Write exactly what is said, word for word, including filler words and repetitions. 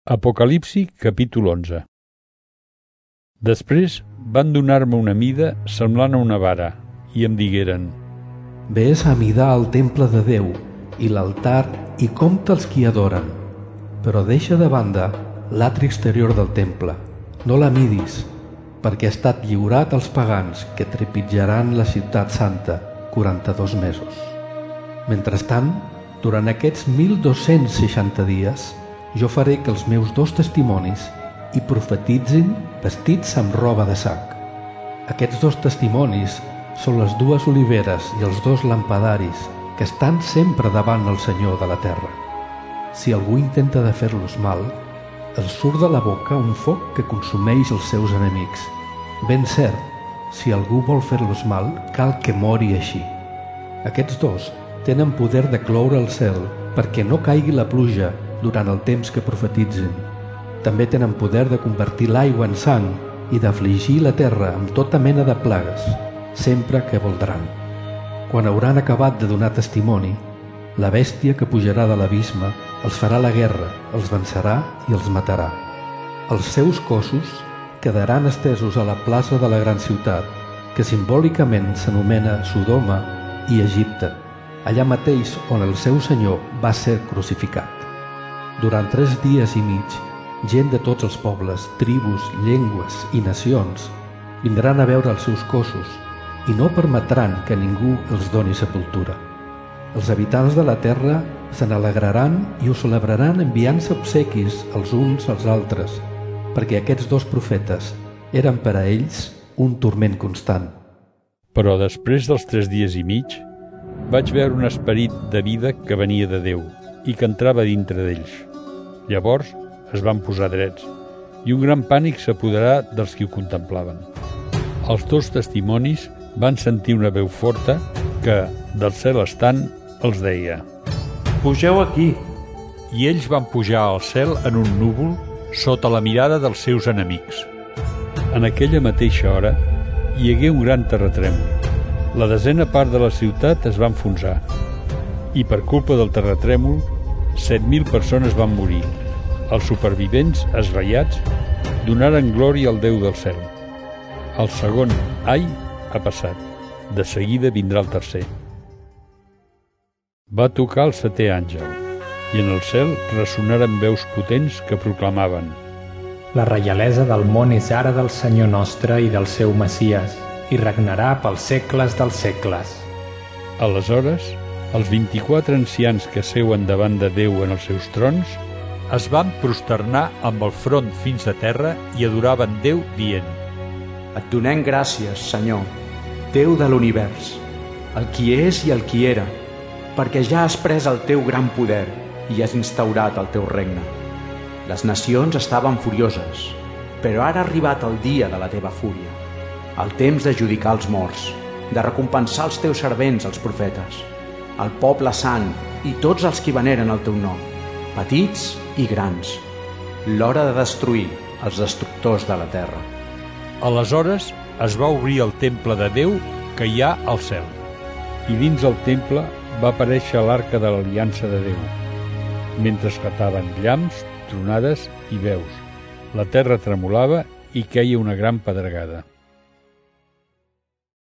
Apocalipsi, capítol onze. Després van donar-me una mida semblant a una vara, i em digueren: Ves a midar el temple de Déu i l'altar i compta els qui adoren, però deixa de banda l'atri exterior del temple. No la midis, perquè ha estat lliurat als pagans que trepitjaran la ciutat santa quaranta-dos mesos. Mentrestant, durant aquests mil dos-cents seixanta dies, jo faré que els meus dos testimonis hi profetitzin vestits amb roba de sac. Aquests dos testimonis són les dues oliveres i els dos lampadaris que estan sempre davant el Senyor de la terra. Si algú intenta de fer-los mal, els surt de la boca un foc que consumeix els seus enemics. Ben cert, si algú vol fer-los mal, cal que mori així. Aquests dos tenen poder de cloure el cel perquè no caigui la pluja durant el temps que profetitzin. També tenen poder de convertir l'aigua en sang i d'afligir la terra amb tota mena de plagues, sempre que voldran. Quan hauran acabat de donar testimoni, la bèstia que pujarà de l'abisme els farà la guerra, els vencerà i els matarà. Els seus cossos quedaran estesos a la plaça de la gran ciutat, que simbòlicament s'anomena Sodoma i Egipte, allà mateix on el seu senyor va ser crucificat. Durant tres dies i mig, gent de tots els pobles, tribus, llengües i nacions vindran a veure els seus cossos i no permetran que ningú els doni sepultura. Els habitants de la terra se n'alegraran i ho celebraran enviant-se obsequis els uns als altres, perquè aquests dos profetes eren per a ells un turment constant. Però després dels tres dies i mig, vaig veure un esperit de vida que venia de Déu i que entrava dintre d'ells. Llavors es van posar drets, i un gran pànic s'apoderà dels qui ho contemplaven. Els dos testimonis van sentir una veu forta que, del cel estant, els deia: Pugeu aquí! I ells van pujar al cel en un núvol sota la mirada dels seus enemics. En aquella mateixa hora hi hagué un gran terratrèmol. La desena part de la ciutat es va enfonsar, i per culpa del terratrèmol, set mil persones van morir. Els supervivents, esraiats, donaren glòria al Déu del cel. El segon ai ha passat. De seguida vindrà el tercer. Va tocar el setè àngel, i en el cel ressonaren veus potents que proclamaven: La reialesa del món és ara del Senyor nostre i del seu Messies, i regnarà pels segles dels segles. Aleshores, els vint-i-quatre ancians que seuen davant de Déu en els seus trons es van prosternar amb el front fins a terra i adoraven Déu dient: Et donem gràcies, Senyor, Déu de l'univers, el qui és i el qui era, perquè ja has pres el teu gran poder i has instaurat el teu regne. Les nacions estaven furioses, però ara ha arribat el dia de la teva fúria, el temps de judicar els morts, de recompensar els teus servents, els profetes, el poble sant i tots els qui veneren el teu nom, petits i grans, l'hora de destruir els destructors de la terra. Aleshores es va obrir el temple de Déu que hi ha al cel, i dins el temple va aparèixer l'arca de l'aliança de Déu. Mentre esclataven llamps, tronades i veus, la terra tremolava i queia una gran pedregada.